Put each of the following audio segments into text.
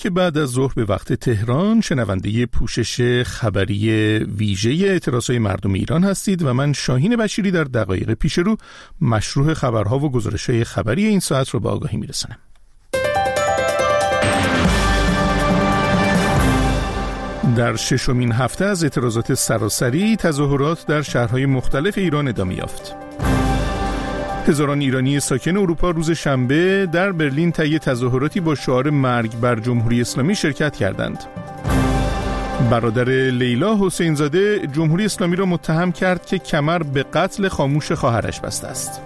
که بعد از ظهر به وقت تهران شنونده پوشش خبری ویژه اعتراضهای مردم ایران هستید و من شاهین بشیری در دقایق پیش رو مشروع خبرها و گزارش‌های خبری این ساعت رو به آگاهی میرسونم. در ششمین هفته از اعتراضات سراسری، تظاهرات در شهرهای مختلف ایران ادامه یافت. هزاران ایرانی ساکن اروپا روز شنبه در برلین طی تظاهراتی با شعار مرگ بر جمهوری اسلامی شرکت کردند. برادر لیلا حسین زاده جمهوری اسلامی را متهم کرد که کمر به قتل خاموش خواهرش بسته است.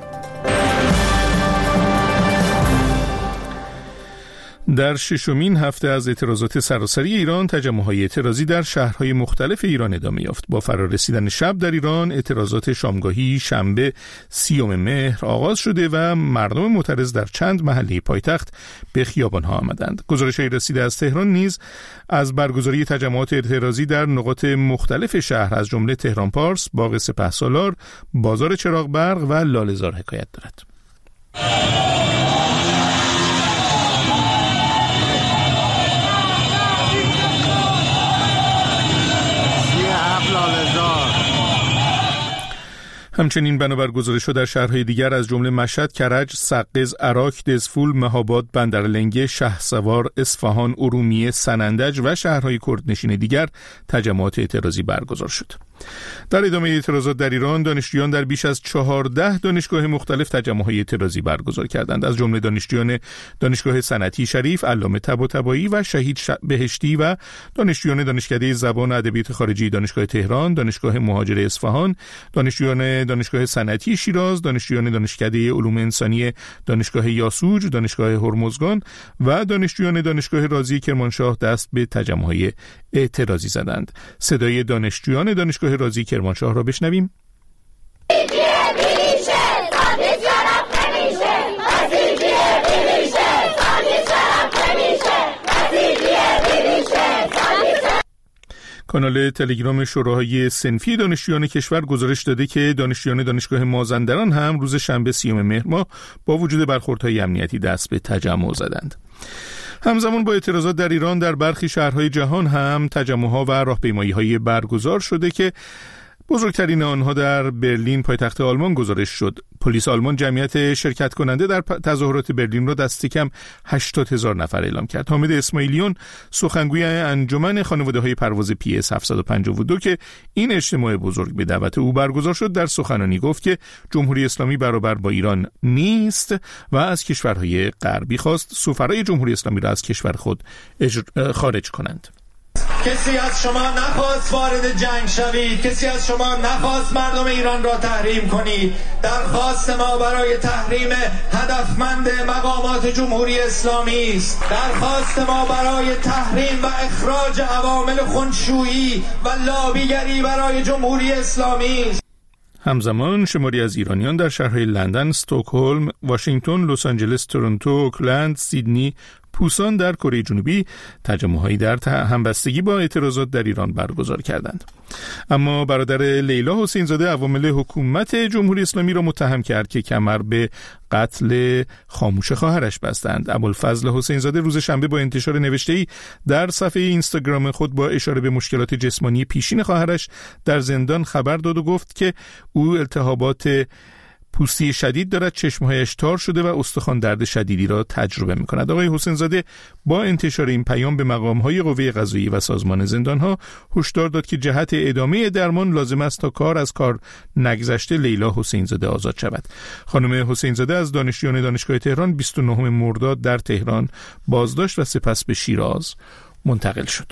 در ششمین هفته از اعتراضات سراسری ایران، تجمع‌های اعتراضی در شهرهای مختلف ایران ادامه یافت. با فرارسیدن شب در ایران، اعتراضات شامگاهی شنبه 30 مهر آغاز شده و مردم معترض در چند محله پایتخت به خیابان‌ها آمدند. گزارش‌های رسیده از تهران نیز از برگزاری تجمعات اعتراضی در نقاط مختلف شهر از جمله تهران پارس، باغ سپهسالار، بازار چراغ برق و لاله‌زار حکایت دارد. همچنین بنابر گزارش‌ها در شهرهای دیگر از جمله مشهد، کرج، سقز، عراق، دزفول، مهاباد، بندرلنگه، شهسوار، اصفهان، ارومیه، سنندج و شهرهای کردنشین دیگر تجمعات اعتراضی برگزار شد. در ادامه اعتراضات در ایران، دانشجویان در بیش از 14 دانشگاه مختلف تجمع‌های اعتراضی برگزار کردند. از جمله دانشجویان دانشگاه صنعتی شریف، علامه طباطبایی و شهید بهشتی و دانشجویان دانشکده زبان و ادبیات خارجی دانشگاه تهران، دانشگاه مهاجر اصفهان، دانشجویان دانشگاه صنعتی شیراز، دانشجویان دانشکده علوم انسانی دانشگاه یاسوج، دانشگاه هرمزگان و دانشجویان دانشگاه رازی کرمانشاه دست به تجمع‌های اعتراضی زدند. صدای دانشجویان دانشگاه رازی کرمانشاه را بشنویم. کانال تلگرام شوراهای صنفی دانشجویان کشور گزارش داده که دانشجویان دانشگاه مازندران هم روز شنبه 30 مهر ماه با وجود برخوردهای امنیتی دست به تجمع زدند. همزمان با اعتراضات در ایران، در برخی شهرهای جهان هم تجمع‌ها و راهپیمایی‌های برگزار شده که بزرگترین آنها در برلین پایتخت آلمان گزارش شد. پلیس آلمان جمعیت شرکت کننده در تظاهرات برلین را دست کم 80,000 نفر اعلام کرد. حامد اسماعیلیون، سخنگوی انجمن خانواده‌های پرواز PS 752 که این اجتماع بزرگ به دعوت او برگزار شد، در سخنرانی گفت که جمهوری اسلامی برابر با ایران نیست و از کشورهای غربی خواست سفرای جمهوری اسلامی را از کشور خود خارج کنند. کسی از شما نخواست وارد جنگ شوید، کسی از شما نخواست مردم ایران را تحریم کنید. درخواست ما برای تحریم هدفمند مقامات جمهوری اسلامی است. درخواست ما برای تحریم و اخراج عوامل خونشویی و لابیگری برای جمهوری اسلامی است. همزمان شماری از ایرانیان در شهرهای لندن، استکهلم، واشنگتن، لس آنجلس، تورنتو، اوکلند، سیدنی، پوسان در کره جنوبی تجمع‌هایی در همبستگی با اعتراضات در ایران برگزار کردند. اما برادر لیلا حسین زاده عوامل حکومت جمهوری اسلامی را متهم کرد که کمر به قتل خاموش خواهرش بستند. ابوالفضل حسین زاده روز شنبه با انتشار نوشته‌ای در صفحه اینستاگرام خود با اشاره به مشکلات جسمانی پیشین خواهرش در زندان خبر داد و گفت که او التهابات پوستی شدید دارد، چشمهایش تار شده و استخوان درد شدیدی را تجربه می‌کند. آقای حسین زاده با انتشار این پیام به مقام‌های قوه قضاییه و سازمان زندان‌ها هشدار داد که جهت ادامه درمان لازم است تا کار از کار نگذشته لیلا حسین زاده آزاد شود. خانم حسین زاده از دانشجویان دانشگاه تهران 29 مرداد در تهران بازداشت و سپس به شیراز منتقل شد.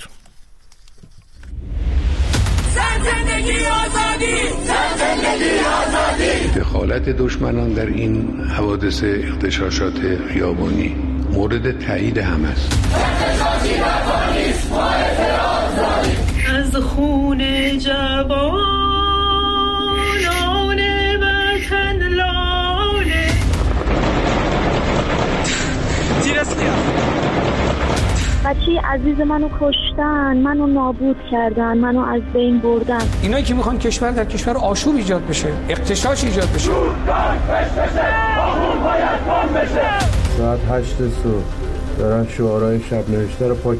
زندگی آزادی، زندگی آزادی. دخالت دشمنان در این حوادث اغتشاشات خیابانی مورد تایید هم است. اغتشاشی نکنیست، ما اعتراض داریم. از خون جوانان وطن لاله. بچه عزیز منو کشتن، منو نابود کردن، منو از بین بردن. اینایی که میخوان کشور در کشور آشوب ایجاد بشه، اغتشاش ایجاد بشه. ساعت 8 صبح دارن شعارهای شب نوشته رو پاک